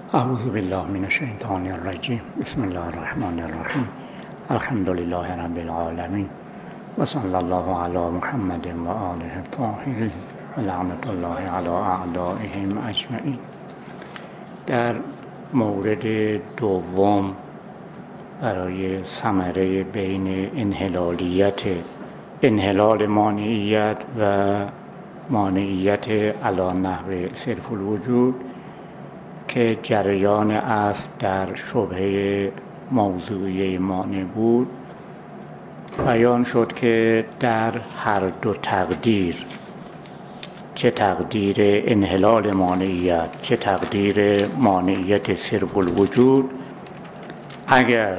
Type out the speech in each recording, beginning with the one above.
اعوذ بالله من الشیطان الرجیم. بسم الله الرحمن الرحیم. الحمد لله رب العالمین و صلی الله علی محمد و آله الطاهرین و لعنت الله علی اعدائهم اجمعین. در مورد دوم برای ثمره بین انحلال مانعیت و مانعیت علی نحو صرف الوجود که جریان اصل در شبهه موضوعی مانع بود، بیان شد که در هر دو تقدیر، چه تقدیر انحلال مانعیت چه تقدیر مانعیت صرف الوجود، اگر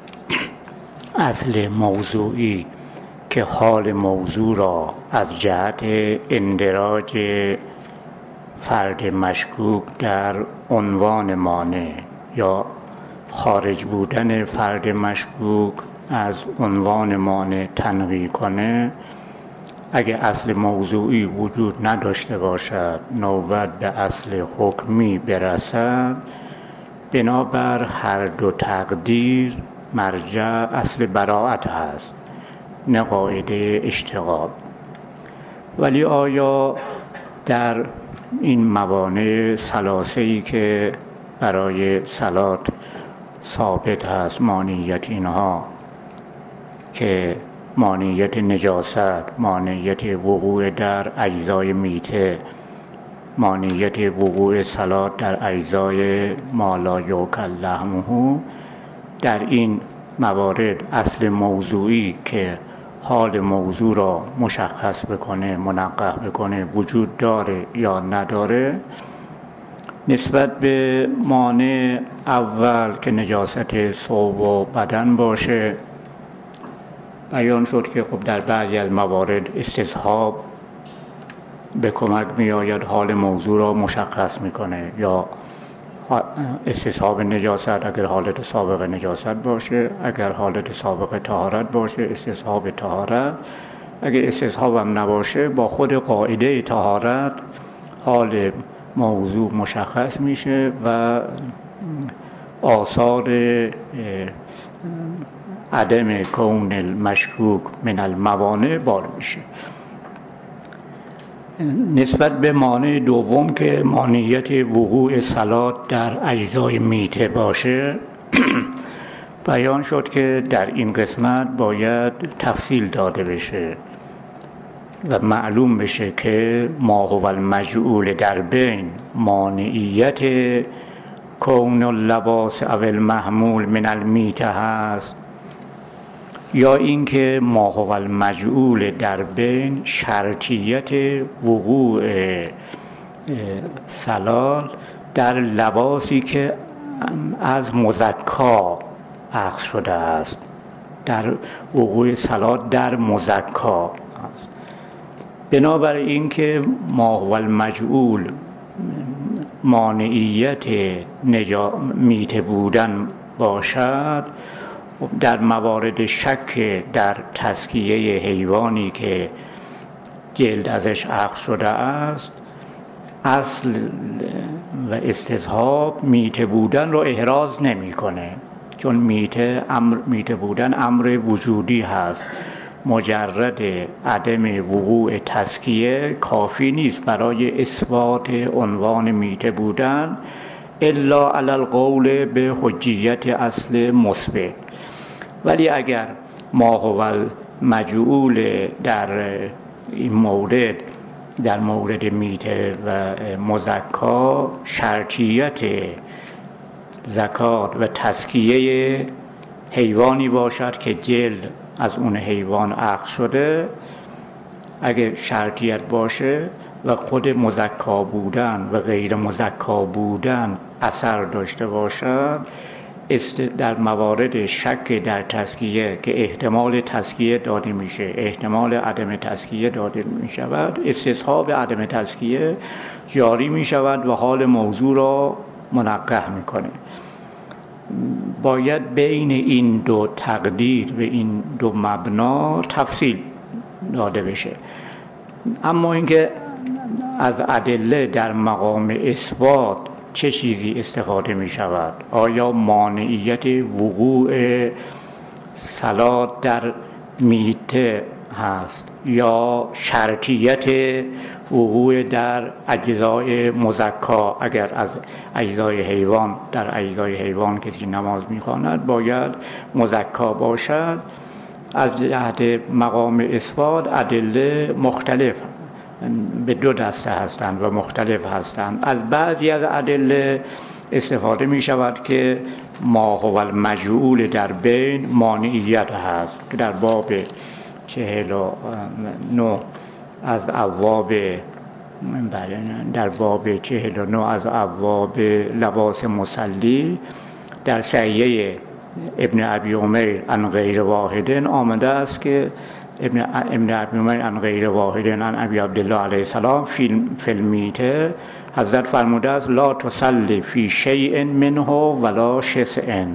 اصل موضوعی که حال موضوع را از جهت اندراج فرد مشکوک در عنوان مانع یا خارج بودن فرد مشکوک از عنوان مانع تنقیح کنه، اگر اصل موضوعی وجود نداشته باشد نوبت به اصل حکمی برسد، بنابر هر دو تقدیر مرجع اصل براءت هست، نه قاعده اشتغال. ولی آیا در این موانع ثلاثه‌ای که برای صلات ثابت هست، مانعیت اینها که مانعیت نجاست، مانعیت وقوع در اجزای میته، مانعیت وقوع صلات در اجزای ما لا یؤکل لحمه، در این موارد اصل موضوعی که حال موضوع را مشخص بکنه، منقح بکنه، وجود داره یا نداره، نسبت به مانع اول که نجاست ثوب و بدن باشه، بیان شد که خب در بعضی از موارد استصحاب به کمک می آید، حال موضوع را مشخص میکنه، یا استصحاب نجاست اگر حالت سابق نجاست باشه، اگر حالت سابق طهارت باشه استصحاب طهارت، اگر استصحاب هم نباشه با خود قاعده طهارت حال موضوع مشخص میشه و آثار عدم کون المشکوک من الموانع بار میشه. نسبت به مانع دوم که مانعیت وقوع صلات در اجزای میته باشه، بیان شد که در این قسمت باید تفصیل داده بشه و معلوم بشه که ما هو المجعول در بین مانعیت کون اللباس او المحمول من المیته هست، یا اینکه ما هو المجعول در بین شرطیت وقوع صلات در لباسی که از مزکا اخذ شده است، در وقوع صلات در مزکا است. بنابراین که ما هو المجعول مانعیت میته بودن باشد، در موارد شک در تزکیه حیوانی که جلد ازش اخذ شده است، اصل و استصحاب میته بودن رو احراز نمی‌کنه، چون میته بودن امر وجودی هست. مجرد عدم وقوع تزکیه کافی نیست برای اثبات عنوان میته بودن، الا علی القول به حجیت اصل مثبت. ولی اگر ما هو المجعول در این مورد، در مورد میته و مزکا، شرطیت زکات و تزکیه حیوانی باشد که جلد از اون حیوان اخذ شده، اگر شرطیت باشه و خود مزکا بودن و غیر مزکا بودن اثر داشته باشد، در موارد شک در تزکیه که احتمال تزکیه داده میشه، احتمال عدم تزکیه داده میشود، استصحاب عدم تزکیه جاری میشود و حال موضوع را منقح میکنه. باید بین این دو تقدیر و این دو مبنا تفصیل داده بشه. اما اینکه از ادله در مقام اثبات چه چیزی استفاده می شود؟ آیا مانعیت وقوع صلات در میته هست یا شرطیت وقوع در اجزای مزکا؟ اگر از اجزای حیوان، در اجزای حیوان کسی نماز می‌خواند باید مزکا باشد. از جهت مقام اثبات ادله مختلف به دو دسته هستند و مختلف هستند. از بعضی از ادله استفاده می شود که ما هو المجعول در بین مانعیت هست که در باب 49 از ابواب در باب 49 از ابواب لباس مصلی در صحیح ابن ابی عمیر عن غیر واحد آمده است که ابن ابی عمیر عن غیر واحد عن ابی عبدالله علیه السلام فی المیته حضرت فرموده است لا تصلی فی شیء منه ولا شسء،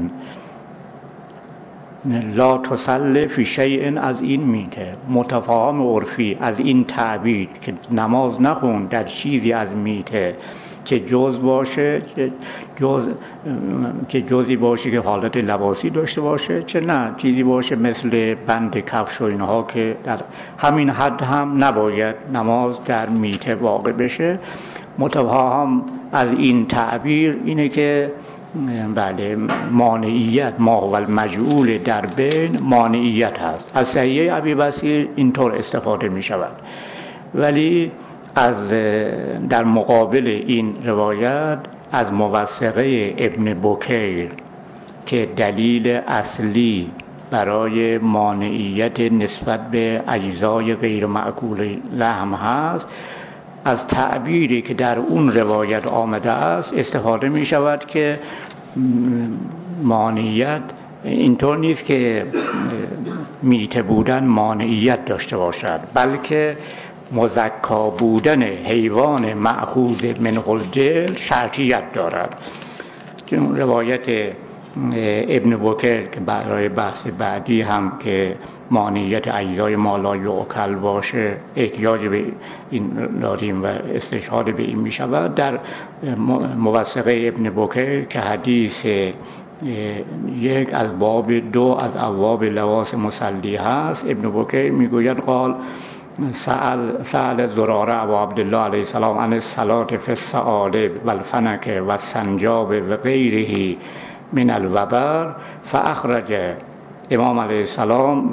لا تصلی فی شیء از این میته متفاهم عرفی از این تعبیر که نماز نخون در چیزی از میته چه جز باشه، چه جزی باشه که حالت لباسی داشته باشه، چه نه چیزی باشه مثل بند کفش و اینها که در همین حد هم نباید نماز در میته واقع بشه. متفاهم از این تعبیر اینه که بله مانعیت ما هو المجعول در بین مانعیت هست. از صحیح ابی بصیر اینطور استفاده می شود، ولی از در مقابل این روایت از موثقه ابن بکیر که دلیل اصلی برای مانعیت نسبت به اجزای غیر مأکول لحم هست، از تعبیری که در اون روایت آمده است استفاده می شود که مانعیت اینطور نیست که میته بودن مانعیت داشته باشد، بلکه مزکا بودن حیوان مأخوذ من الجلد شرطیت دارد. چون روایت ابن بکر که برای بحث بعدی هم که مانعیت اجزای ما لا یؤکل باشه احتیاج به این داریم و استشهاد به این می شود. در موثقه ابن بکر که حدیث یک از باب 2 از ابواب لباس مصلی هست، ابن بکر میگوید قال سأل زراره ابو عبدالله علیه السلام عن الصلاة فی الثعالب و الفنک و السنجاب و غیره من الوبر فاخرج. امام علیه السلام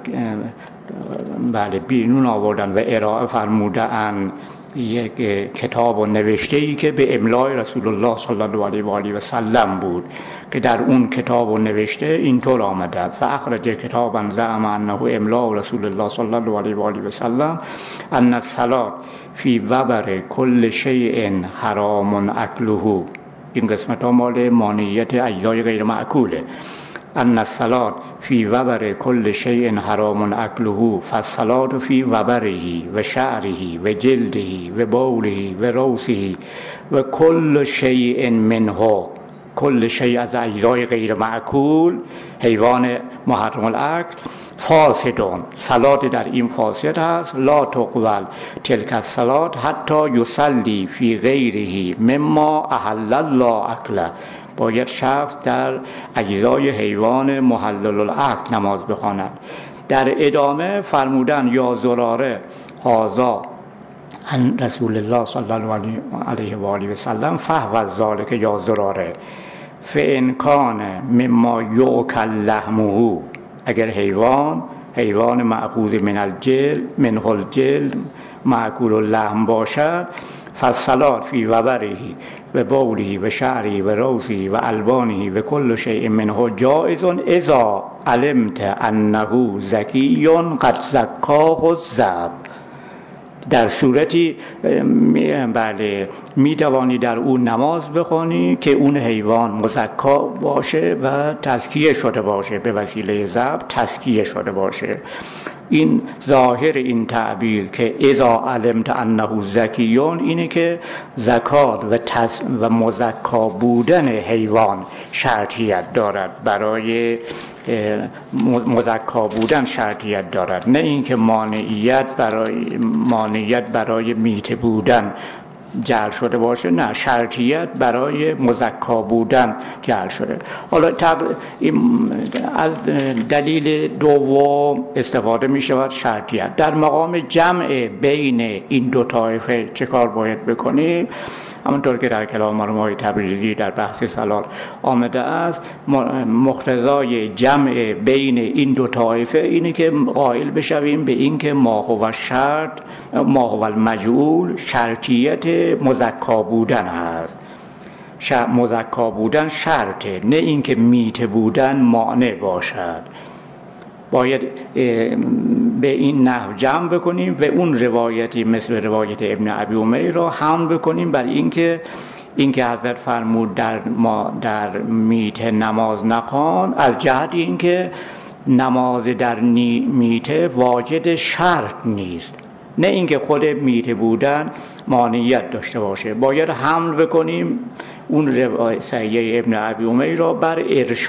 بله بیرون آوردن و ارائه فرمودن یک کتاب و نوشته‌ای که به املای رسول الله صلی الله علیه و آله و سلم بود که در اون کتاب و نوشته اینطور آمده فاخرج کتابا زعم انه املا رسول الله صلی الله علیه و آله و سلم ان الصلاة فی وبر کل شیء حرام اکله. این قسمت ها مال مانعیت اجزای غیر مأکوله. ان الصلاة فی وبر کل شیء حرام اکله فالصلاة فی وبره و شعره و جلده و بوله و روسه و کل شیء منه، کل شیء از اجزای غیر مأکول حیوان محرم الاکل فاسدون، صلات در این فاسد است. لا تقبل تلک الصلاة حتی یصلی فی غیره مما احل الله اکله. باید شخص در اجزای حیوان محلل الاکل نماز بخواند. در ادامه فرمودن یا زراره هذا عن رسول الله صلی الله علیه و آله و سلم فهو ذلک یا زراره فان کان مما یؤکل لحمه. اگر حیوان مأخوذ من الجلد مأکول اللحم باشد فالصلاة فی وبره و بوله و شعره و روسه و البانه و کل شیء منه جائز اذا علمت انه زکی قد زکاه الذئب. در صورتی بله می توانی در اون نماز بخوانی که اون حیوان مزکا باشه و تزکیه شده باشه، به وسیله ذبح تزکیه شده باشه. این ظاهر این تعبیر که اذا علمت انه زکیون اینه که زکات و مزکا بودن حیوان شرطیت دارد، برای مزکا بودن شرطیت دارد، نه اینکه مانعیت برای میته بودن جعل شده باشه، نه، شرطیت برای مزکا بودن جعل شده. حالا از دلیل دوم استفاده می شود شرطیت. در مقام جمع بین این دو طایفه چه کار باید بکنیم؟ همونطور که در کلام مرحوم تبریزی در بحث صلات آمده است، مقتضای جمع بین این دو طایفه اینه که قائل بشویم به این که ما هو المجعول شرطیت مزکا بودن هست. مزکا بودن شرطه، نه اینکه میته بودن مانع باشد. باید به این نحو جمع بکنیم و اون روایتی مثل روایت ابن ابی امیر را حمل بکنیم بر اینکه حضرت فرمود در میته نماز نخوان، از جهت اینکه نماز در میته واجد شرط نیست، نه اینکه خود میته بودن مانعیت داشته باشه. باید حمل بکنیم اون روایت صحیح ابن ابی امیر را بر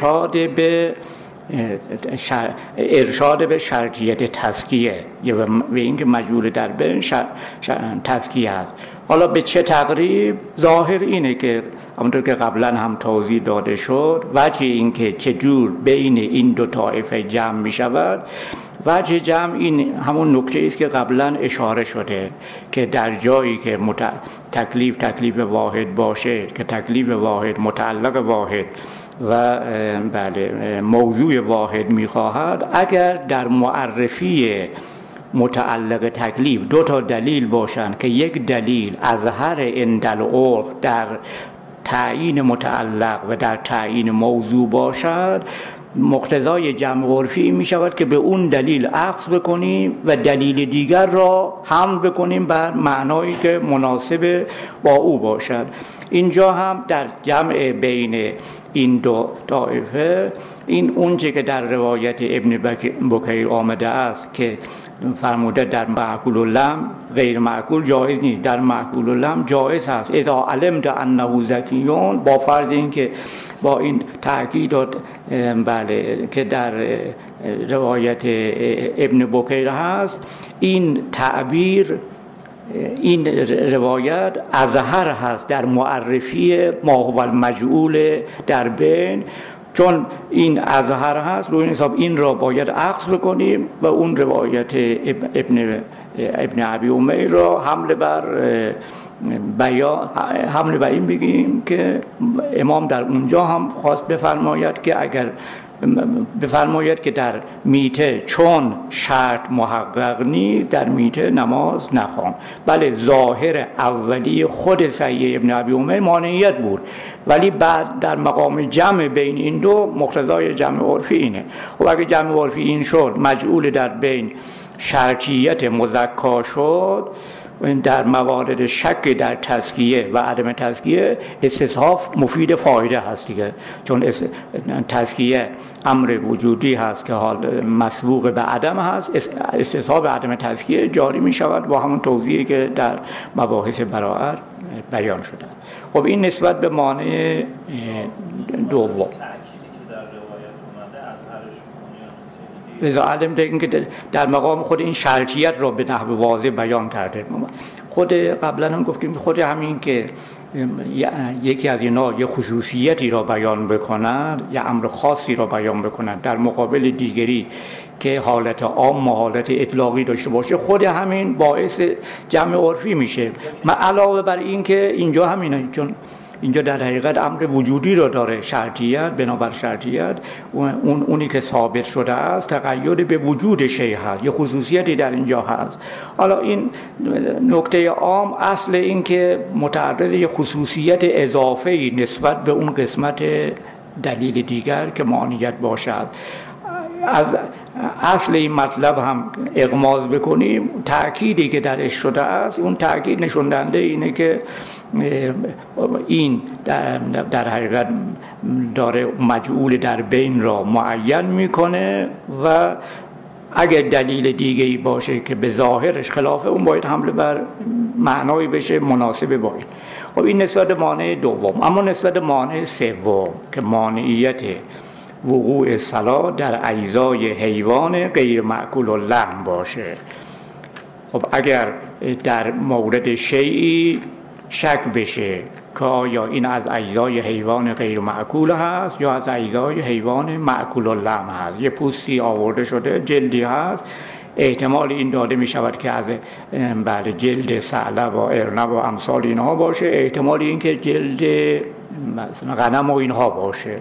ارشاد به شرطیت تزکیه یا به اینکه مجعول در بین تزکیه است. حالا به چه تقریب؟ ظاهر اینه که همونطور که قبلا هم توضیح داده شد، وجه این که چجور بین این دو طایفه جمع می شود، وجه جمع این همون نکته است که قبلا اشاره شده که در جایی که تکلیف واحد باشه، که تکلیف واحد متعلق واحد و موضوع واحد می‌خواهد، اگر در معرفی متعلق تکلیف دو تا دلیل باشند که یک دلیل اظهر عند العرف در تعیین متعلق و در تعیین موضوع باشد، مقتضای جمع عرفی می شود که به اون دلیل اخذ بکنیم و دلیل دیگر را حمل بکنیم بر معنایی که مناسب با او باشد. اینجا هم در جمع بین این دو طایفه، این اونچه که در روایت ابن بکیر آمده است که فرموده در معقول و لم غیر معقول جایز نیست، در معقول و لم جایز هست. اذا علمت انه زکیون، با فرض این که با این تأکید که در روایت ابن بکیر هست، این تعبیر، این روایت اظهر هست در معرفی ما هو المجعول در بین. چون این اظهر هست، روی این حساب این را باید اخذ بکنیم و اون روایت ابن ابی امیر را حمل بر این بگیم که امام در اونجا هم خواست بفرماید که در میته چون شرط محقق نیست، در میته نماز نخوان. بله، ظاهر اولی خود صحیح ابن ابی امیر مانعیت بود، ولی بعد در مقام جمع بین این دو مقتضای جمع عرفی اینه. خب اگه جمع عرفی این شد، مجعول در بین شرطیت مزکا شد، در موارد شک در تزکیه و عدم تزکیه استصحاب مفید فایده هست دیگه، چون تزکیه امر وجودی هست که حال مسبوق به عدم هست، استصحاب عدم تزکیه جاری می شود با همون توضیحی که در مباحث براءت بیان شده. خب این نسبت به مانع دوم. لذا علم دیگه که در مقام خود این شرطیت را به نحو واضح بیان کرده. خود قبلا هم گفتیم خود همین که یکی از اینا یه خصوصیتی را بیان بکنند یا امر خاصی را بیان بکنند در مقابل دیگری که حالت عام و حالت اطلاقی داشته باشه، خود همین باعث جمع عرفی میشه. علاوه بر این که اینجا همینه، چون اینجا در حقیقت امر وجودی رو داره، شرطیت، بنابر شرطیت اونی که ثابت شده است تقید به وجود شیء هست، یه خصوصیتی در اینجا هست. حالا این نکته عام، اصل این که متعرض یه خصوصیت اضافه‌ای نسبت به اون قسمت دلیل دیگر که مانعیت باشد. از اصل این مطلب هم اغماض بکنیم، تأکیدی که درش شده است، اون تأکید نشون دهنده اینه که این در حقیقت داره مجعول در بین را معین میکنه و اگر دلیل دیگه‌ای باشه که به ظاهرش خلافه، اون باید حمله بر معنایی بشه مناسب با این. خب این نسبت مانع دوم. اما نسبت مانع سوم که مانعیت وقوع صلات در اجزای حیوان غیر مأکول اللحم باشه. خب اگر در مورد شیئی شک بشه که آیا این از اجزای حیوان غیر معقول هست یا از اجزای حیوان معقول اللحم هست. یه پوستی آورده شده، جلدی هست، احتمال این داده می شود که از جلد ثعلب و ارنب و امثال اینها باشه، احتمال این که جلد مثلا غنم و اینها باشه،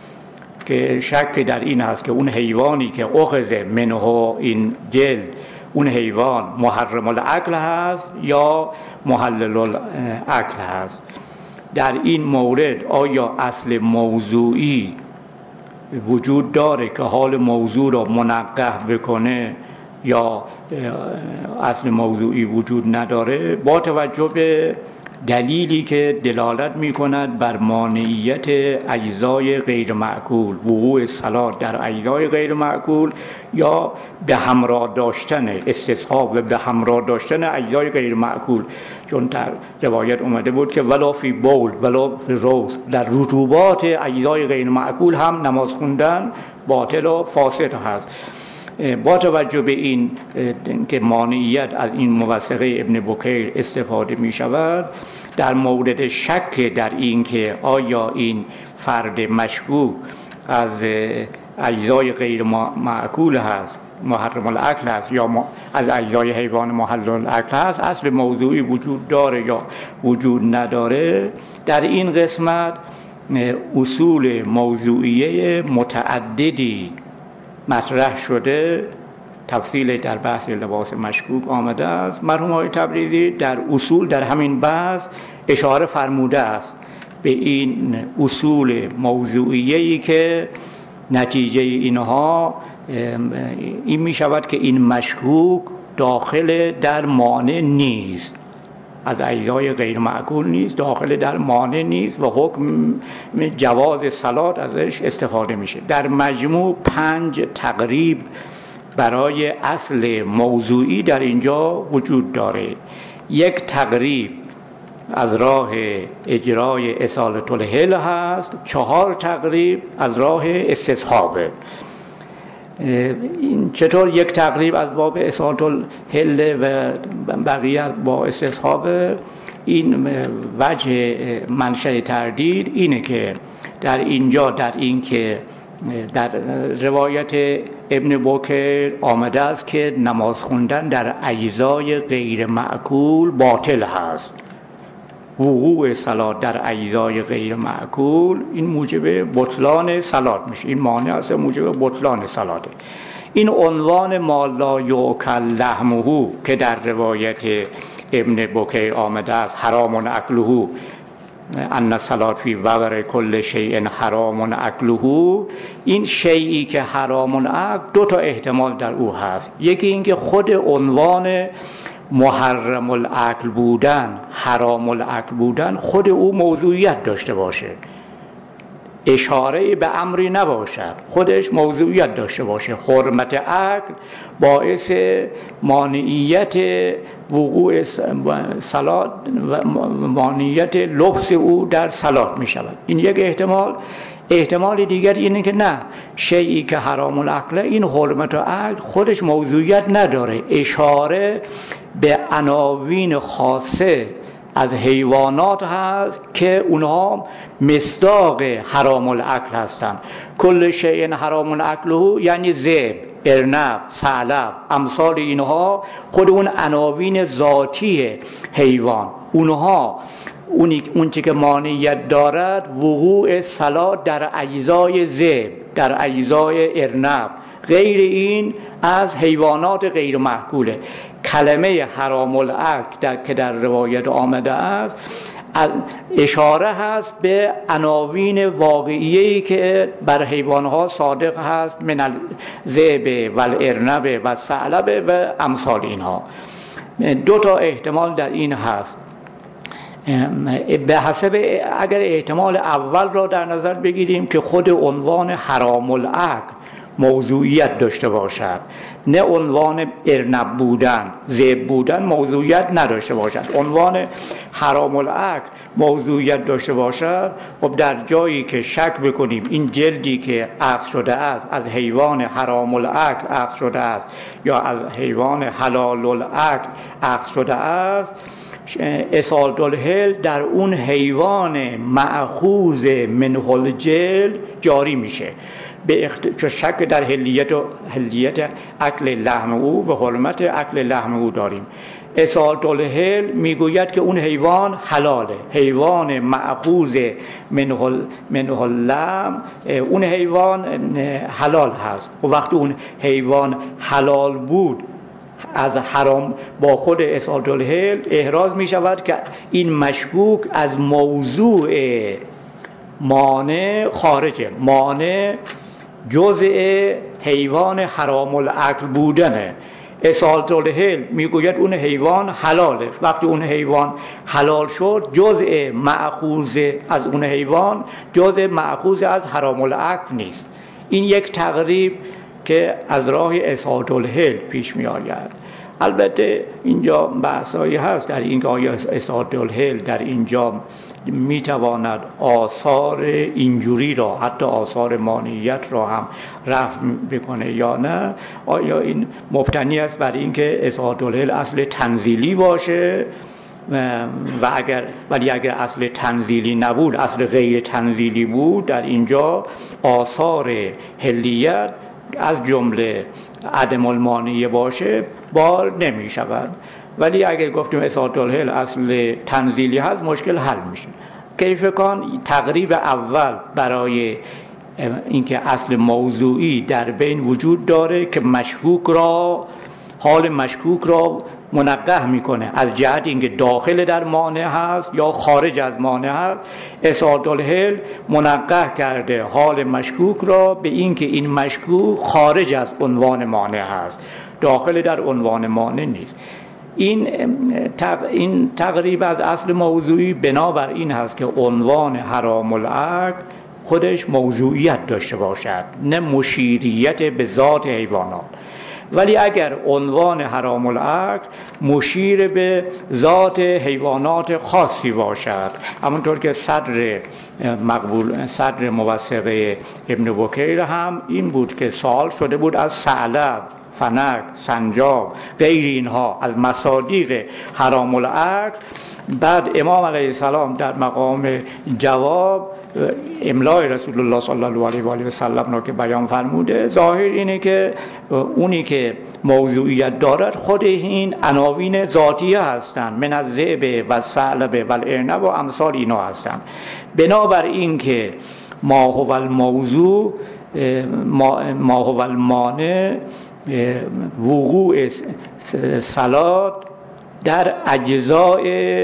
که شک در این هست که اون حیوانی که اخذ منه این جلد اون حیوان محرم الاکل هست یا محلل الاکل هست. در این مورد آیا اصل موضوعی وجود داره که حال موضوع را منقح بکنه یا اصل موضوعی وجود نداره؟ با توجه به دلیلی که دلالت می کند بر مانعیت اجزای غیر معقول، وقوع صلات در اجزای غیر معقول یا به همراه داشتن استصحاب و به همراه داشتن اجزای غیر معقول. چون در روایت اومده بود که ولا فی بول ولا فی روز، در رطوبات اجزای غیر معقول هم نماز خوندن باطل و فاسد هست. با توجه به این که مانعیت از این موثقه ابن بکیر استفاده می شود، در مورد شک در این که آیا این فرد مشکوک از اجزای غیر معقول هست، محرم الاکل هست، یا از اجزای حیوان محلل الاکل هست، اصل موضوعی وجود داره یا وجود نداره، در این قسمت اصول موضوعیه متعددی مطرح شده. تفصیل در بحث لباس مشکوک آمده است. مرحوم آقای تبریزی در اصول در همین بحث اشاره فرموده است به این اصول موضوعیه‌ای که نتیجه اینها این می شود که این مشکوک داخل در مانع نیست، از اجزای غیر معقول نیست، داخل در مانع نیست و حکم جواز صلات ازش استفاده میشه. در مجموع 5 تقریب برای اصل موضوعی در اینجا وجود داره. 1 تقریب از راه اجرای اصالة الحل هست، 4 تقریب از راه استصحابه. این چطور 1 تقریب از باب اصالة الحل و بقیه با استصحاب؟ این وجه منشأ تردید اینه که در اینجا در این که در روایت ابن بکر آمده است که نماز خوندن در اجزای غیر معقول باطل هست. وقوع صلات در اجزای غیر معقول این موجب بطلان صلات میشه، این مانع است موجب بطلان صلاته. این عنوان ما لا یؤکل لحمه که در روایت ابن بکیر آمده است، حرام اکله، ان الصلات فی وبر کل شیء حرام اکله، این شیئی که حرام اکل 2 تا احتمال در او هست. یکی این که خود عنوان محرم الاکل بودن، حرام الاکل بودن، خود او موضوعیت داشته باشه، اشاره به امری نباشد، خودش موضوعیت داشته باشه. حرمت اکل باعث مانعیت وقوع صلات و مانعیت لبس او در صلات می شود. این یک احتمال. احتمال دیگر اینه که نه، شیئی که حرام الاکل، این حرمت اکل خودش موضوعیت نداره، اشاره به عناوین خاصه از حیوانات هست که اونها مصداق حرام الاکل هستند. کل شیء حرام اکله یعنی ذئب، ارنب، ثعلب، امثال اینها خود اون عناوین ذاتی حیوان، اونها اون چی که مانعیت دارد وقوع صلات در اجزای ذئب، در اجزای ارنب، غیر این از حیوانات غیر معقوله. کلمه حرام الاکل که در روایت آمده است اشاره هست به عناوین واقعیه‌ای که بر حیوانها صادق هست، من الذئب و الارنب و الثعلب و امثال اینها. 2 تا احتمال در این هست. به حسب اگر احتمال اول را در نظر بگیریم که خود عنوان حرام الاکل موضوعیت داشته باشد، نه عنوان ارنب بودن، ذئب بودن موضوعیت نداشته باشد، عنوان حرام الاکل موضوعیت داشته باشد، خب در جایی که شک بکنیم این جلدی که اخذ شده است از حیوان حرام الاکل اخذ شده است یا از حیوان حلال الاکل اخذ شده است، اصالت الحل در اون حیوان مأخوذ منه الجلد جاری میشه، چون شک در حلیت اکل لحم او و حرمت اکل لحم او داریم. اصالت الحل میگوید که اون حیوان حلاله، حیوان مأخوذ منه اللحم، اون حیوان حلال هست. و وقتی اون حیوان حلال بود از حرام با خود اصالت الحل احراز می شود که این مشکوک از موضوع مانع خارجه. مانع جزء حیوان حرام الاکل بودنه. اصالت الحل میگوید اون حیوان حلاله. وقتی اون حیوان حلال شد جزء مأخوذ از اون حیوان جزء مأخوذ از حرام الاکل نیست. این یک تقریب که از راه اصالت الحل پیش می آید. البته اینجا بحثایی هست در این که آیا اصالت الحل در اینجا می تواند آثار اینجوری را، حتی آثار مانعیت را هم رفع بکنه یا نه. آیا این مبتنی است بر این که اصالت الحل اصل تنزیلی باشه ولی اگر اصل تنزیلی نبود، اصل غیر تنزیلی بود، در اینجا آثار حلیت از جمله عدم المانعیه باشه بار نمی شود. ولی اگر گفتیم اصالت الحل اصل تنزیلی هست مشکل حل میشه. کیف کان تقریب اول برای اینکه اصل موضوعی در بین وجود داره که حال مشکوک را منقح میکنه از جهت اینکه داخل در مانع هست یا خارج از مانع هست. اصالت الحل منقح کرده حال مشکوک را به اینکه این مشکوک خارج از عنوان مانع هست، داخل در عنوان مانع نیست. این تقریب از اصل موضوعی بنابر این هست که عنوان حرام الاکل خودش موضوعیت داشته باشد، نه مشیریت به ذات حیوانات. ولی اگر عنوان حرام الاکل مشیر به ذات حیوانات خاصی باشد، همونطور که صدر موثقه ابن بکیر هم این بود که سوال شده بود از ثعلب، فنک، سنجاب، غیر اینها از مصادیق حرام الاکل. بعد امام علیه السلام در مقام جواب املای رسول الله صلی الله علیه و آله و سلم را که بیان فرموده، ظاهر اینه که اونی که موضوعیت دارد خود این عناوین ذاتیه هستند، من الذئب و الثعلب و الارنب و امثال اینا هستند. بنابر این که ما هو الموضوع، ما هو المانع، وقوع صلات در اجزاء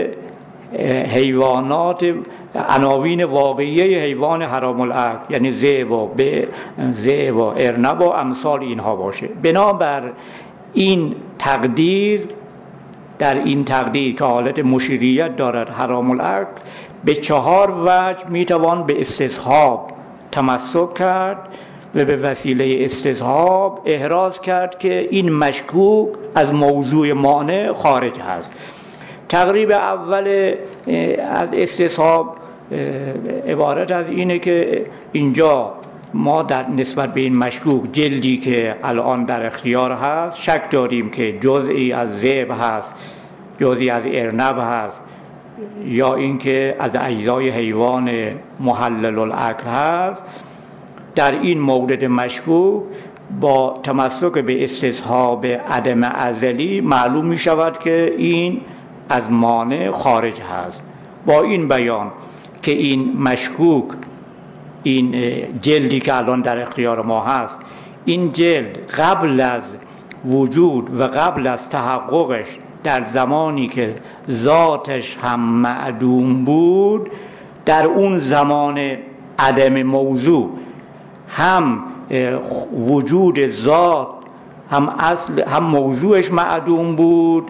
حیوانات، عناوین واقعی حیوان حرام الاکل، یعنی ذئب و ارنب و امثال اینها باشه. بنابر این تقدیر، در این تقدیر که حالت مشیریت دارد حرام الاکل، به 4 وجه میتوان به استصحاب تمسک کرد و به وسیله استصحاب احراز کرد که این مشکوک از موضوع مانع خارج هست. تقریب اول از استصحاب عبارت از اینه که اینجا ما در نسبت به این مشکوک جلدی که الان در اختیار هست شک داریم که جزئی از ذئب هست، جزئی از ارنب هست، یا اینکه از اجزای حیوان محلل الاکل هست. در این مورد مشکوک با تمسک به استصحاب عدم ازلی معلوم می شود که این از مانع خارج هست. با این بیان که این مشکوک، این جلدی که الان در اختیار ما هست، این جلد قبل از وجود و قبل از تحققش در زمانی که ذاتش هم معدوم بود، در اون زمان عدم موضوع هم وجود ذات هم موضوعش معدوم بود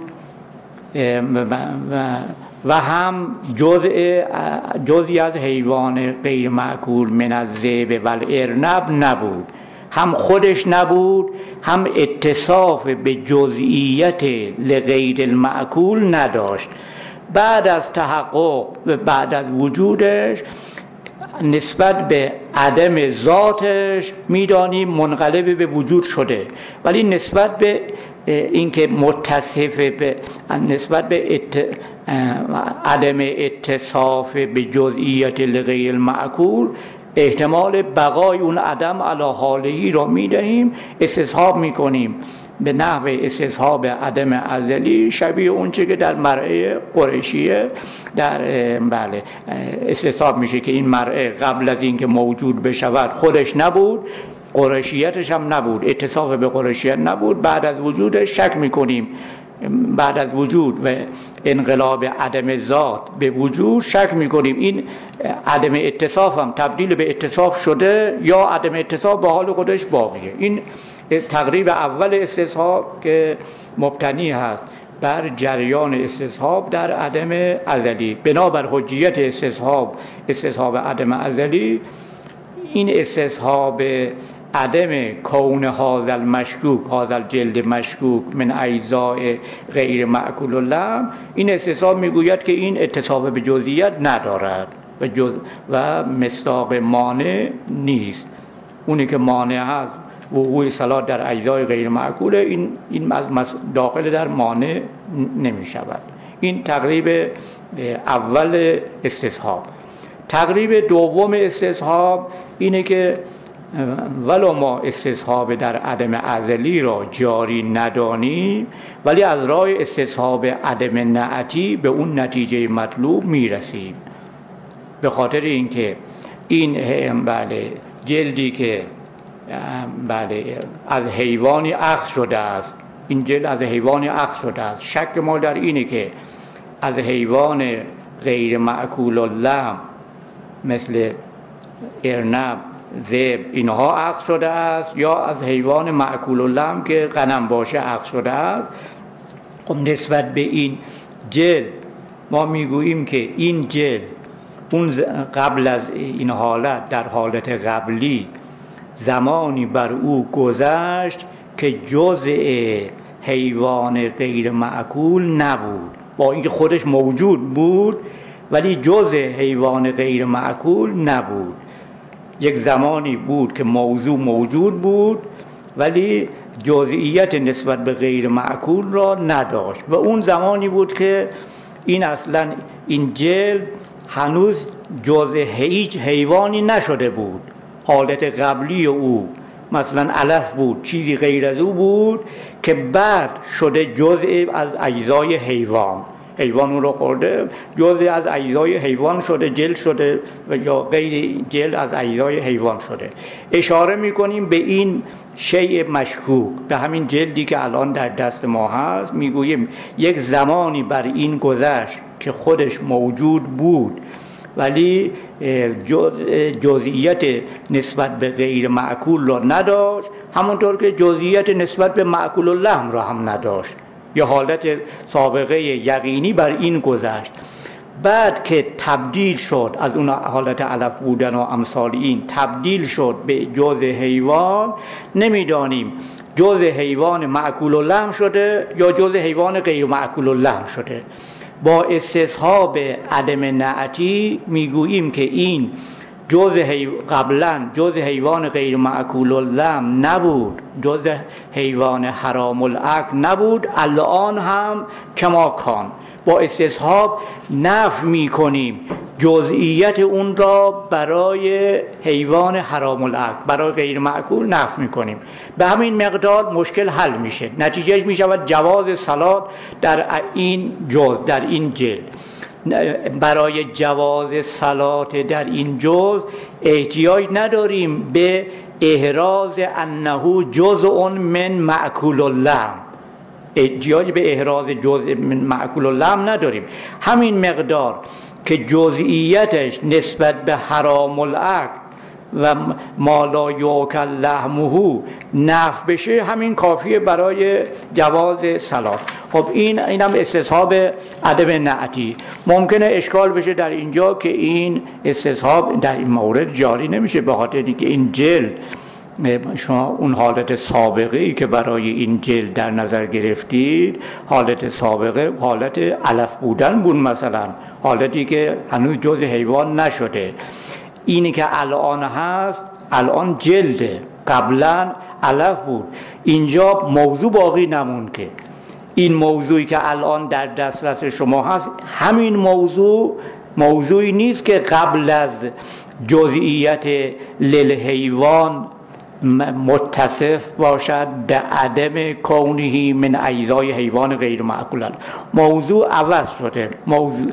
و هم جزئی از حیوان غیر معقول من الذئب و الارنب نبود. هم خودش نبود، هم اتصاف به جزئیت لغیر المعقول نداشت. بعد از تحقق و بعد از وجودش نسبت به عدم ذاتش میدانیم منقلب به وجود شده، ولی نسبت به اینکه متصف به نسبت به عدم اتصاف به جزئیت لغیر المعقول احتمال بقای اون عدم علی حالهی را میدهیم، استصحاب میکنیم به نحو استصحاب عدم ازلی، شبیه اونچه که در مرعه قریشیه در استصحاب میشه که این مرعه قبل از اینکه موجود بشود خودش نبود، قریشیتش هم نبود، اتصاف به قریشیت نبود، بعد از وجودش شک میکنیم، بعد از وجود و انقلاب عدم ذات به وجود شک میکنیم این عدم اتصاف هم تبدیل به اتصاف شده یا عدم اتصاف به حال خودش باقیه. این تقریب اول استصحاب که مبتنی هست بر جریان استصحاب در عدم ازلی. بنابر حجیت استصحاب عدم ازلی، این استصحاب عدم کون هذا المشکوک، هذا الجلد مشکوک من اجزاء غیر معقول اللحم، این استصحاب میگوید که این اتصاف به جزئیات ندارد و مصداق مانع نیست. اونی که مانع هست وقوع صلات در اجزای غیر معقوله، این داخل در مانع نمی شود. این تقریب اول استصحاب. تقریب دوم استصحاب اینه که ولو ما استصحاب در عدم ازلی را جاری ندانیم، ولی از راه استصحاب عدم نعتی به اون نتیجه مطلوب میرسیم. به خاطر اینکه این جلدی که از حیوانی اخذ شده است، این جلد از حیوانی اخذ شده است، شک ما در اینه که از حیوان غیر معقول اللحم مثل ارنب، ذئب اینها اخذ شده است، یا از حیوان معقول اللحم که غنم باشه اخذ شده است. خب نسبت به این جلد ما میگوییم که این جلد اون قبل از این حالت، در حالت قبلی زمانی بر او گذشت که جزء حیوان غیر معقول نبود، با اینکه خودش موجود بود ولی جزء حیوان غیر معقول نبود. یک زمانی بود که موضوع موجود بود ولی جزئیت نسبت به غیر معقول را نداشت، و اون زمانی بود که این اصلا این جلد هنوز جزء هیچ حیوانی نشده بود. حالت قبلی او مثلا علف بود، چیزی غیر از او بود که بعد شده جزء از اجزای حیوان اون رو خورده، جزء از اجزای حیوان شده، جلد شده و یا غیر جلد از اجزای حیوان شده. اشاره میکنیم به این شیء مشکوک، به همین جلدی که الان در دست ما هست. میگوییم یک زمانی بر این گذشت که خودش موجود بود ولی جزئیت نسبت به غیر معقول را نداشت، همونطور که جزئیت نسبت به معقول اللحم را هم نداشت. یه حالت سابقه یقینی بر این گذشت. بعد که تبدیل شد از اون حالت علف بودن و امثال این تبدیل شد به جزء حیوان، نمیدانیم جزء حیوان معقول اللحم شده یا جزء حیوان غیر معقول اللحم شده. با استصحاب عدم نعتی میگوییم که این قبلا جزء حیوان غیر معقول اللحم نبود، جزء حیوان حرام الاکل نبود، الان هم کما کان. با استصحاب نفی میکنیم جزئیت اون را برای حیوان حرام الاکل، برای غیر معقول نفی میکنیم. به همین مقدار مشکل حل میشه. نتیجهش میشود جواز صلات در این جلد. برای جواز صلات در این جزء احتیاج نداریم به احراز انه جزء من معقول اللحم، احتیاج به احراز جزء من معقول اللحم نداریم. همین مقدار که جزئیتش نسبت به حرام الاکل و ما لا یؤکل لحمه نفی بشه، همین کافیه برای جواز صلات. خب اینم استصحاب عدم نعتی. ممکنه اشکال بشه در اینجا که این استصحاب در این مورد جاری نمیشه، به خاطر اینکه این جلد شما اون حالت سابقه‌ای که برای این جلد در نظر گرفتید، حالت سابقه حالت علف بودن بود، مثلا حالتی که هنوز جزء حیوان نشده. اینی که الان هست الان جلده، قبلا علف بود. اینجا موضوع باقی نمون که این موضوعی که الان در دسترس شما هست، همین موضوعی نیست که قبل از جزئیات للحیوان متصف باشد به عدم کونه من اجزای حیوان غیر معقول. موضوع عوض شده. موضوع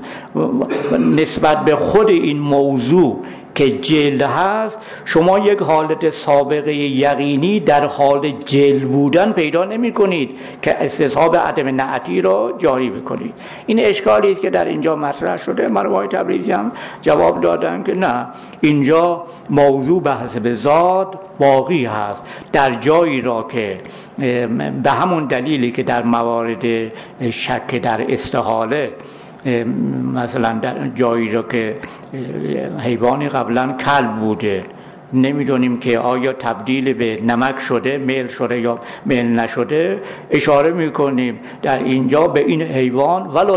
نسبت به خود این موضوع که جلد هست، شما یک حالت سابقه یقینی در حال جلد بودن پیدا نمی کنید که استصحاب عدم نعتی را جاری بکنید. این اشکالی است که در اینجا مطرح شده. مرحوم تبریزی هم جواب دادن که نه، اینجا موضوع به حسب ذات باقی هست. در جایی را که به همون دلیلی که در موارد شک در استحاله، مثلا در جایی را که حیوانی قبلا کلب بوده، نمیدونیم که آیا تبدیل به نمک شده، میل شده یا میل نشده، اشاره میکنیم در اینجا به این حیوان ولو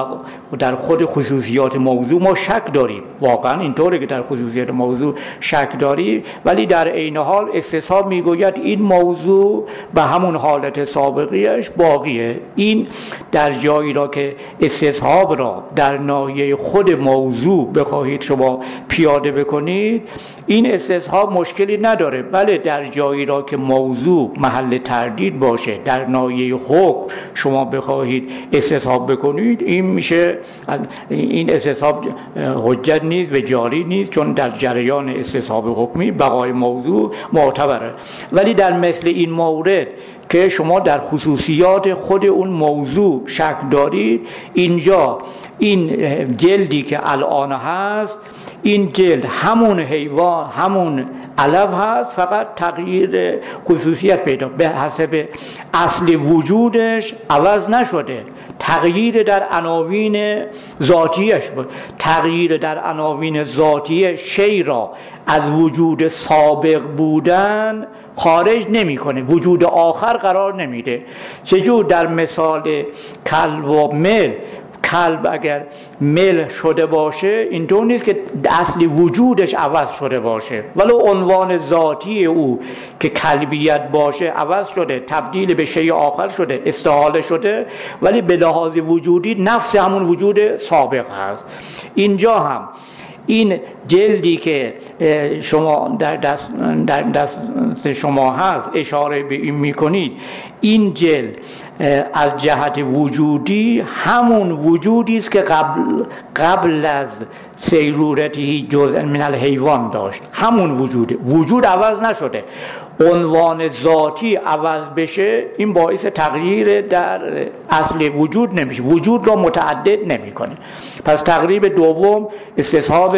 در خود خصوصیات موضوع ما شک داریم. واقعا اینطوره که در خصوصیات موضوع شک داریم، ولی در عین حال استصحاب میگوید این موضوع به همون حالت سابقیش باقیه. این در جایی را که استصحاب را در ناحیه خود موضوع بخواهید شما پیاده بکنید، این استصحاب مشکلی نداره. بله، در جایی را که موضوع محل تردید باشه، در ناحیه حکم شما بخواهید استصحاب بکنید، این میشه، این استصحاب حجت نیست و جاری نیست، چون در جریان استصحاب حکمی بقای موضوع معتبره. ولی در مثل این مورد که شما در خصوصیات خود اون موضوع شک دارید، اینجا این جلدی که الان هست، این جلد همون حیوان، همون علف هست، فقط تغییر خصوصیت پیدا به حسب اصل وجودش عوض نشده. تغییر در عناوین ذاتیش بود. تغییر در عناوین ذاتی شی را از وجود سابق بودن خارج نمی‌کنه، وجود آخر قرار نمیده. چجور در مثال کلب و مل، کلب اگر مل شده باشه، اینطور نیست که اصلی وجودش عوض شده باشه، ولو عنوان ذاتی او که کلبیت باشه عوض شده، تبدیل به شیء آخر شده، استحاله شده، ولی به لحاظ وجودی نفس همون وجود سابق هست. اینجا هم این جلدی که شما در دست شما هست، اشاره به این میکنید، این جلد از جهت وجودی همون وجودی است که قبل از سیرورتی جزء من الحیوان داشت. همون وجود عوض نشده. عنوان ذاتی عوض بشه، این باعث تغییر در اصل وجود نمیشه، وجود را متعدد نمیکنه. پس تقریب دوم استصحاب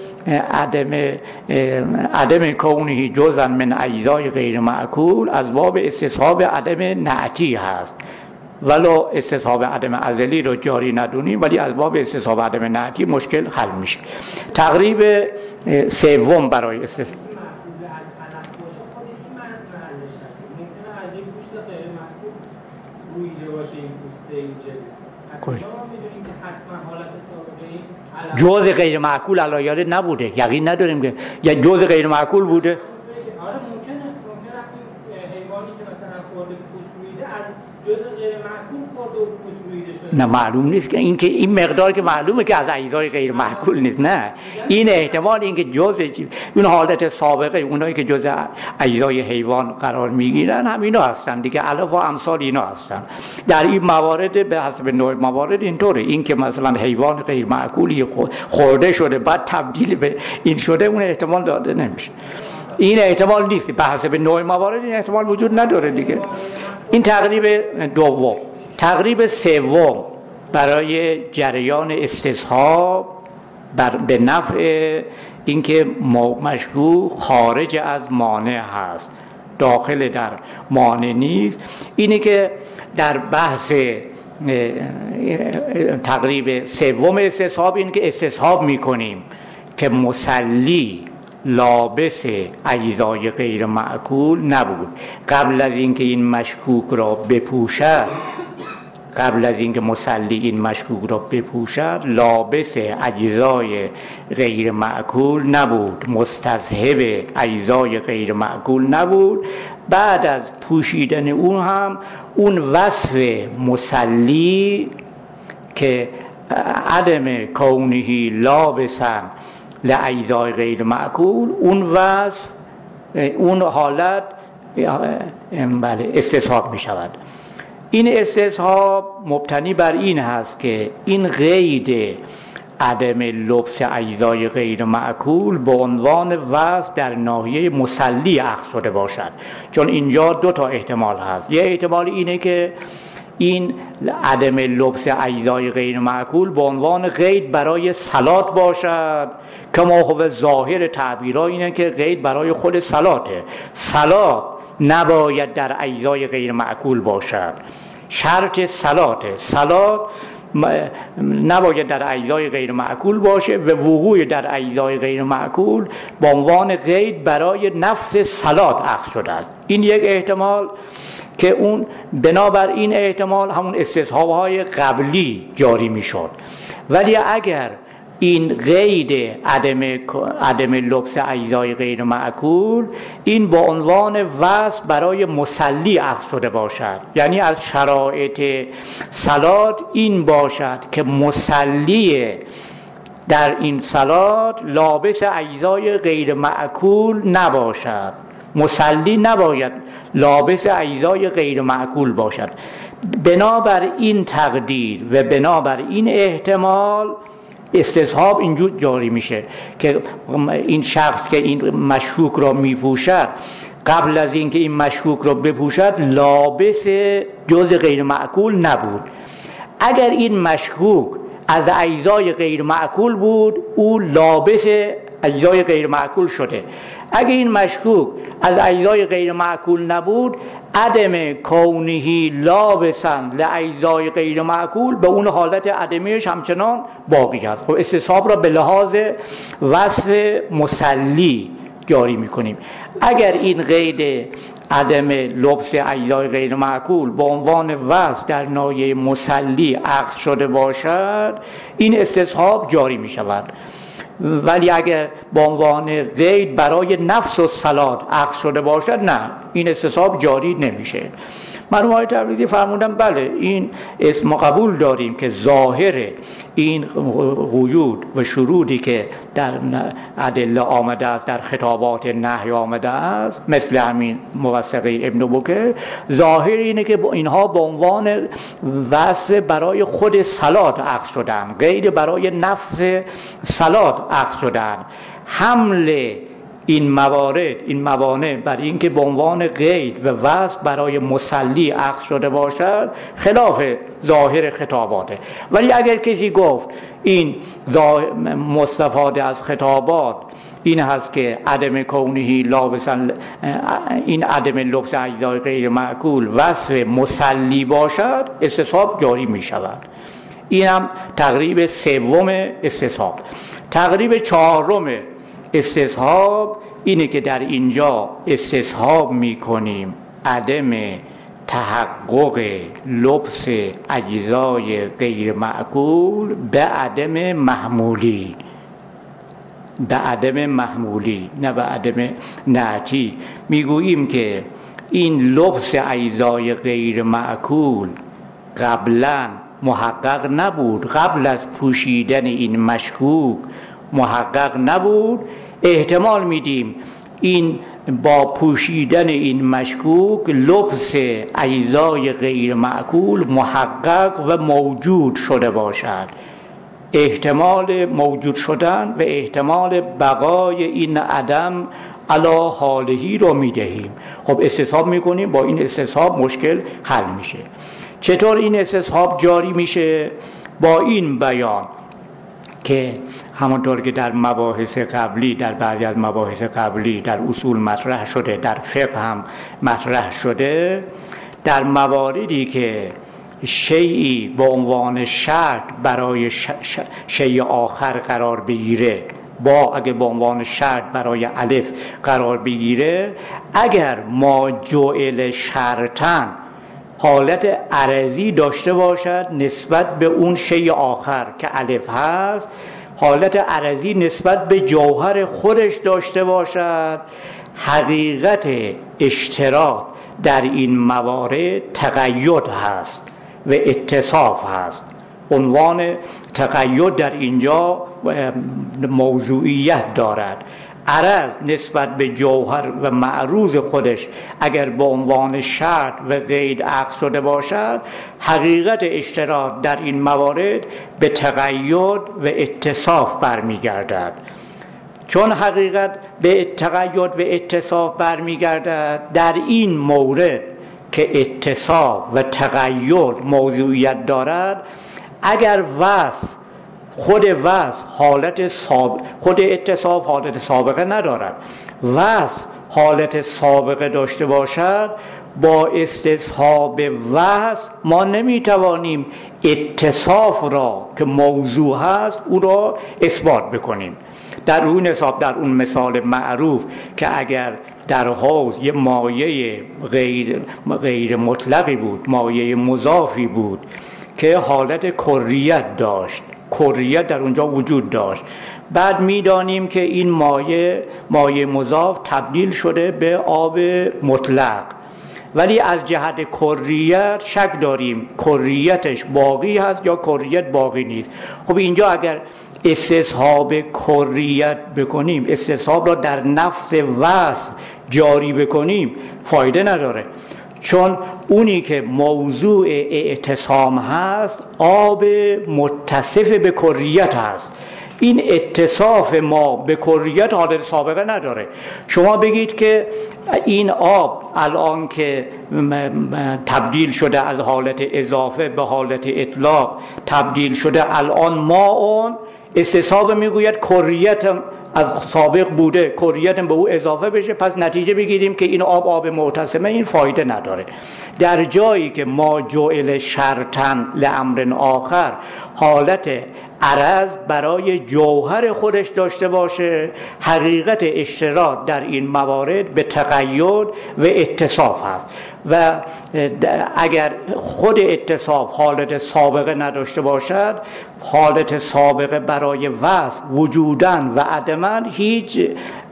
عدم کونه جزءا من اجزای غیر معقول از باب استصحاب عدم نعتی هست. ولو استصحاب عدم ازلی رو جاری ندونیم، ولی از باب استصحاب عدم نعتی مشکل حل میشه. تقریب سوم برای استصحاب جزء غیر معقول علایه نبوده، یقین نداریم که یا جزء غیر معقول بوده. آره ممکنه حیوانی که مثلا خورده پوسرویده از جزء غیر معقول خورده و پوسرویده شده. نه معلوم نیست که این مقدار که معلومه که از اجزای غیر معقول نیست. نه، این احتمال این که جزء اون حالت سابقه اونایی که جزء اجزای حیوان قرار میگیرن همینا هستن دیگه، علف و امثال اینا هستن. در این موارد به حسب نوع موارد اینطوره. این که مثلا حیوان غیر معقولی خورده شده بعد تبدیل به این شده، اون احتمال داده نمیشه. این احتمال نیست، به حسب نوع موارد این احتمال وجود نداره دیگه. این تقریب دوم. تقریب سوم برای جریان استصحاب به نفع اینکه مشکوک خارج از مانع هست، داخل در مانع نیست، اینه که در بحث تقریب سوم استصحاب این که استصحاب میکنیم که مسلی لابس اجزای غیر معقول نبود. قبل از اینکه این مشکوک را بپوشد، قبل از اینکه مصلی این مشکوک را بپوشد لابس اجزای غیر معقول نبود، مستذهب اجزای غیر معقول نبود. بعد از پوشیدن اون هم اون وصف مصلی که عدم کونه لابسا لاجزای غیر معقول، اون وصف، اون حالت بله استصحاب می شود. این استصحاب مبتنی بر این هست که این قید عدم لبس اجزای غیر معقول به عنوان وصف در ناحیه مصلی اخذ شده باشد. چون اینجا دو تا احتمال هست. یه احتمال اینه که این عدم لبس اجزای غیر معقول به عنوان قید برای صلات باشد، که ما هو ظاهر تعبیرها اینه که قید برای خود صلاته. صلات نباید در اجزای غیر معقول باشد، شرط صلاته. صلات نباید در اجزای غیر معقول باشه و وقوع در اجزای غیر معقول به عنوان قید برای نفس صلات اخذ شده است. این یک احتمال که اون بنابر این احتمال همون استصحاب‌های قبلی جاری میشد. ولی اگر این قید عدم لبس اجزای غیر معقول این با عنوان وصف برای مصلی اخذ شده باشد، یعنی از شرایط صلات این باشد که مصلی در این صلات لابس اجزای غیر معقول نباشد، مصلی نباید لابس اجزای غیر معقول باشد. بنابر این تقدیر و بنابر این احتمال استصحاب اینجور جاری میشه که این شخص که این مشکوک را میپوشد قبل از اینکه این مشکوک را بپوشد لابس جزء غیر معقول نبود. اگر این مشکوک از اجزای غیر معقول بود او لابس اجزای غیر معقول شده. اگر این مشکوک از اجزای غیر معقول نبود عدم کونه لابسا لاجزای غیر معقول به اون حالت عدمیش همچنان باقی است. خب استصحاب را به لحاظ وصف مصلی جاری میکنیم. اگر این قید عدم لبس اجزای غیر معقول به عنوان وصف در ناحیه مصلی اخذ شده باشد این استصحاب جاری میشود. ولی اگر به عنوان قید برای نفس و صلات اخذ شده باشد نه، این استصحاب جاری نمیشه. مرحوم آقای تبریزی فرمودن بله این اسم قبول داریم که ظاهر این قیود و شروطی که در ادله آمده است، در خطابات نهی آمده است، مثل همین موثقه ابن بکر، ظاهر اینه که اینها به عنوان وصف برای خود صلات اخذ شدن، قید برای نفس صلات اخذ شدن. حمل این موارد، این موانع بر این که به عنوان قید و وصف برای مصلی اخذ شده باشد خلاف ظاهر خطاباته. ولی اگر کسی گفت این مستفاده از خطابات این هست که عدم کونه لابسا، این عدم لبس اجزای غیر معقول وصف مصلی باشد استصحاب جاری می شود. این هم تقریب سوم استصحاب. تقریب چهارم استصحاب اینه که در اینجا استصحاب میکنیم عدم تحقق لبس اجزای غیر معقول به عدم محمولی، به عدم محمولی نه به عدم نعتی. میگوییم که این لبس اجزای غیر معقول قبلا محقق نبود، قبل از پوشیدن این مشکوک محقق نبود. احتمال میدیم این با پوشیدن این مشکوک لبس اجزای غیر معقول محقق و موجود شده باشد. احتمال موجود شدن و احتمال بقای این عدم علی حالهی رو میدهیم. خب استصحاب میکنیم، با این استصحاب مشکل حل میشه. چطور این استصحاب جاری میشه؟ با این بیان که همونطور که در مباحث قبلی، در بعضی از مباحث قبلی در اصول مطرح شده، در فقه هم مطرح شده، در مواردی که شیئی به عنوان شرط برای شیء آخر قرار بگیره، با اگه به عنوان شرط برای الف قرار بگیره، اگر ما جعل شرطن حالت عرضی داشته باشد نسبت به اون شی آخر که الف هست، حالت عرضی نسبت به جوهر خودش داشته باشد. حقیقت اشتراک در این موارد تقید هست و اتصاف هست. عنوان تقید در اینجا موضوعیت دارد. عرض نسبت به جوهر و معروض خودش اگر به عنوان شرط و قید عکس شده باشد، حقیقت اشتراک در این موارد به تقید و اتصاف برمیگردد. چون حقیقت به تقید و اتصاف برمیگردد، در این مورد که اتصاف و تقید موضوعیت دارد، اگر وصف خود اتصاف حالت سابقه ندارد، وصف حالت سابقه داشته باشد، با استصحاب وصف ما نمیتوانیم اتصاف را که موضوع هست او را اثبات بکنیم. در اون مثال معروف که اگر در حوض یه مایه غیر مطلقی بود، مایه مضافی بود که حالت کریت داشت، کریت در اونجا وجود داشت، بعد میدانیم که این مایه مضاف تبدیل شده به آب مطلق، ولی از جهت کریت شک داریم کریتش باقی هست یا کریت باقی نیست. خب اینجا اگر استصحاب کریت بکنیم، استصحاب را در نفس وصف جاری بکنیم، فایده نداره، چون اونی که موضوع اعتصام هست آب متصف به کریت هست. این اتصاف ما به کریت حالت سابقه نداره. شما بگید که این آب الان که تبدیل شده از حالت اضافه به حالت اطلاق تبدیل شده، الان ما اون استصحاب میگوید کریت از سابق بوده، کریت به او اضافه بشه، پس نتیجه بگیریم که این آب متصمه. این فایده نداره. در جایی که ما جعل شرطاً لامر آخر حالت عرض برای جوهر خودش داشته باشه، حقیقت اشتراک در این موارد به تقید و اتصاف هست. و اگر خود اتصاف حالت سابقه نداشته باشد، حالت سابقه برای وصف وجوداً و عدماً هیچ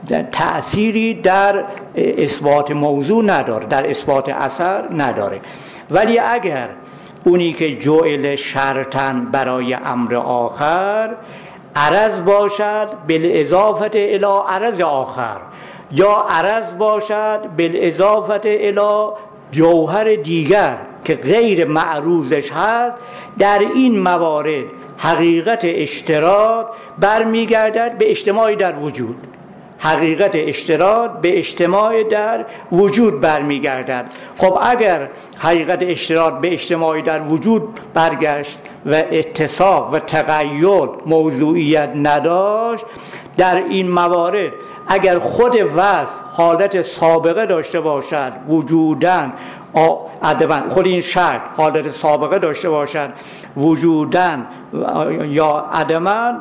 تأثیری در اثبات موضوع نداره، در اثبات اثر نداره. ولی اگر اونی که جعل شرطاً برای امر آخر عرض باشد بالاضافه الی عرض آخر، یا عرض باشد بالاضافه الی جوهر دیگر که غیر معروضش هست، در این موارد حقیقت اشتراک برمیگردد به اجتماعی در وجود. حقیقت اشتراک به اجتماع در وجود برمیگردد. خب اگر حقیقت اشتراک به اجتماعی در وجود برگشت و اتصاف و تقید موضوعیت نداشت، در این موارد اگر خود وصف حالت سابقه داشته باشد وجوداً عدماً، خود این شرط حالت سابقه داشته باشد وجوداً یا عدماً،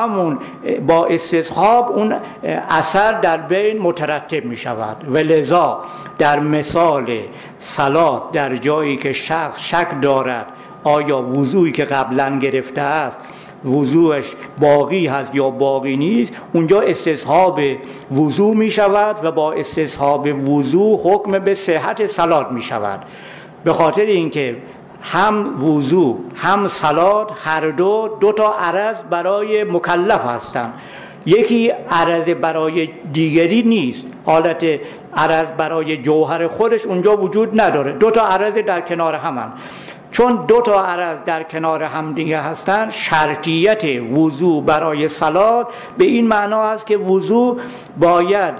با استصحاب اون اثر در بین مترتب می شود. و لذا در مثال صلات در جایی که شخص شک دارد آیا وضوعی که قبلاً گرفته است وضوعش باقی هست یا باقی نیست، اونجا استصحاب وضوع می شود و با استصحاب وضوع حکم به صحت صلات می شود. به خاطر اینکه هم وضوع هم صلات هر دو تا عرض برای مکلف هستند. یکی عرض برای دیگری نیست، حالت عرض برای جوهر خودش اونجا وجود نداره، دو تا عرض در کنار همن. چون دو تا عرض در کنار هم دیگه هستن، شرطیت وضوع برای صلات به این معنا است که وضوع باید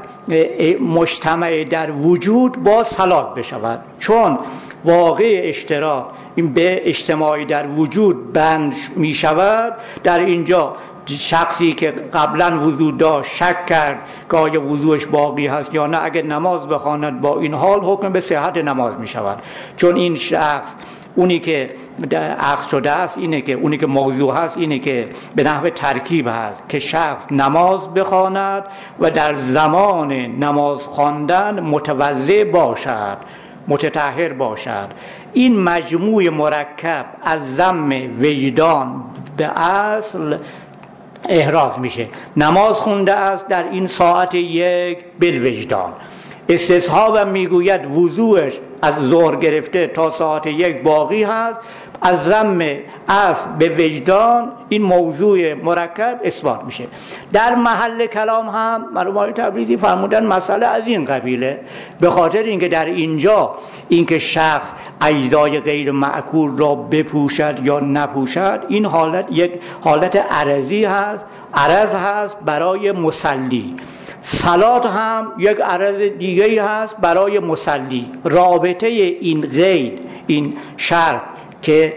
مجتمع در وجود با صلات بشود. چون واقع اشتراک این به اجتماعی در وجود بند می شود، در اینجا شخصی که قبلا وضو داشت شک کرد که آیا وضوش باقی هست یا نه، اگر نماز بخواند با این حال حکم به صحت نماز می شود. چون این شخص اونی که عقد شده است اینه که اونی که موضوع هست اینه که به نحو ترکیب هست که شخص نماز بخواند و در زمان نماز خواندن متوضع باشد. متطهر باشد. این مجموع مرکب از ضم وجدان به اصل احراز میشه. نماز خونده است در این ساعت یک بالوجدان. استصحاب هم میگوید وضوعش از ظهر گرفته تا ساعت یک باقی هست، از ضم اصل به وجدان این موضوع مرکب اثبات میشه. در محل کلام هم مرحوم آقای تبریزی فرمودن مسئله از این قبیله، به خاطر اینکه در اینجا اینکه شخص اجزای غیر معقول را بپوشد یا نپوشد، این حالت یک حالت عرضی هست، عرض هست برای مصلی. صلات هم یک عرض دیگه هست برای مصلی. رابطه این قید، این شرط که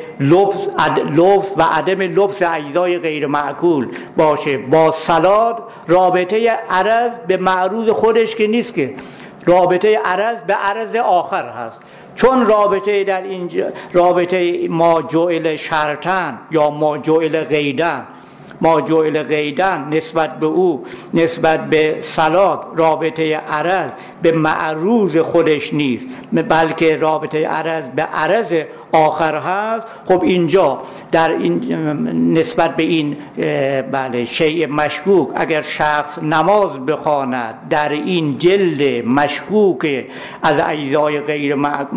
لبس و عدم لبس اجزای غیر معقول باشه با صلات، رابطه عرض به معروض خودش که نیست، که رابطه عرض به عرض آخر هست. چون رابطه در اینجا رابطه ما جعل شرطن یا ما جعل قیدن، ما جعل قیدن نسبت به او، نسبت به صلات، رابطه عرض به معروض خودش نیست، بلکه رابطه عرض به عرض آخر هست. خب اینجا در این نسبت به این بله شیء مشکوک، اگر شخص نماز بخواند در این جلد مشکوک از اجزای غیر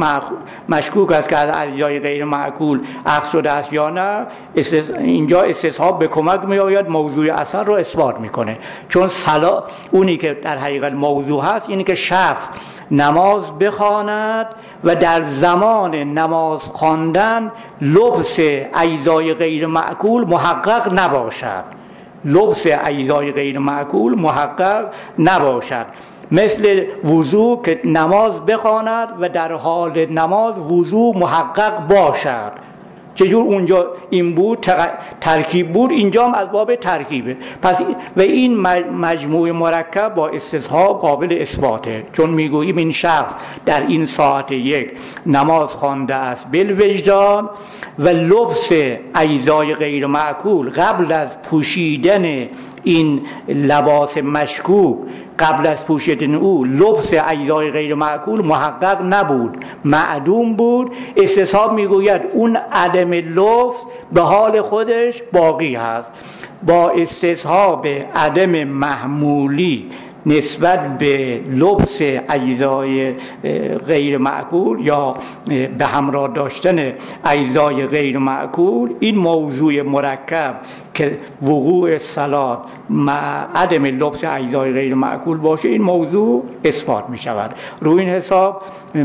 مشکوک است که از اجزای غیر معقول اخذ شده است یا نه، اینجا استصحاب به کمک می آید، موضوع اثر رو اثبات میکنه. چون صلاح اونی که در حقیقت موضوع هست اینی که شخص نماز بخواند و در زمان نماز خواندن لبس اجزای غیر معقول محقق نباشد، لبس اجزای غیر معقول محقق نباشد. مثل وضو که نماز بخواند و در حال نماز وضو محقق باشد. چجور اونجا این بود ترکیب بود، اینجا هم از باب ترکیبه. پس و این مجموع مرکب با استصحاب قابل اثباته. چون میگوییم این شخص در این ساعت یک نماز خوانده است بالوجدان و لبس اجزای غیر معقول قبل از پوشیدن این لباس مشکوک، قبل از پوشیدن او لبس اجزای غیر معقول محقق نبود، معدوم بود. استصحاب میگوید اون عدم لبس به حال خودش باقی هست. با استصحاب عدم محمولی نسبت به لبس اجزای غیر معقول یا به همراه داشتن اجزای غیر معقول، این موضوع مرکب که وقوع صلات مع عدم لبس اجزای غیر معقول باشه، این موضوع اثبات می شود. روی این حساب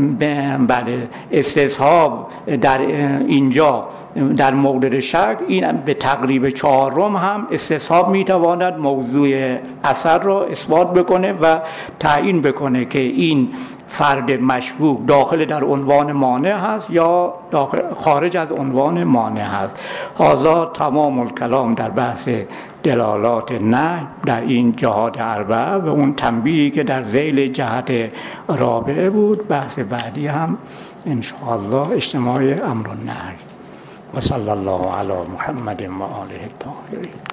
بله استصحاب در اینجا در مورد شک این به تقریب چهارم هم استصحاب میتواند موضوع اثر را اثبات بکنه و تعیین بکنه که این فرد مشکوک داخل در عنوان مانع هست یا خارج از عنوان مانع هست. هذا تمام الکلام در بحث دلالات نه در این جهات اربعه و اون تنبیهی که در ذیل جهت رابعه بود. بحث بعدی هم ان شاء الله اجتماع امر النهی. و صلی الله علی محمد و آله الطاهرین.